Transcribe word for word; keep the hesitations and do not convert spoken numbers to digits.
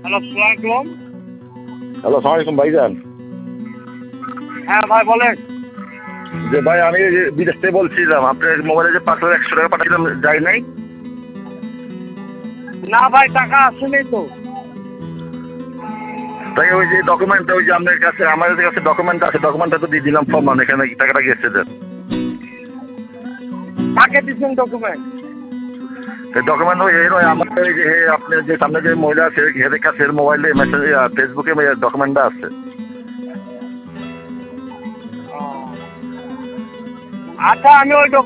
Hello, আসসালামু আলাইকুম। Hello, আসসালামু আলাইকুম ভাইজান। হ্যাঁ ভাই বলেন। যে ভাই আমি এই যে বিদেশ থেকে বলছিলাম, আপনার মোবাইলে যে পাঁচ হাজার একশো টাকা পাঠাচ্ছিলাম যায় নাই? না ভাই, টাকা আসেনি তো। তাই ওই যে ডকুমেন্টটা, ওই যে আপনার কাছে আমাদের কাছে ডকুমেন্ট আছে, ডকুমেন্টটা তো দিয়ে দিলাম প্রমাণ, এখানে টাকাটা গেছে দেন। কাকে দিচ্ছেন ডকুমেন্ট? ডকুমেন্ট ওই নয়, আমার ওই যে আপনার যে সামনে যে মহিলা আছে এদের কাছে মোবাইলে মেসেজ, ফেসবুকে ডকুমেন্টটা আছে। আচ্ছা, আমি ওই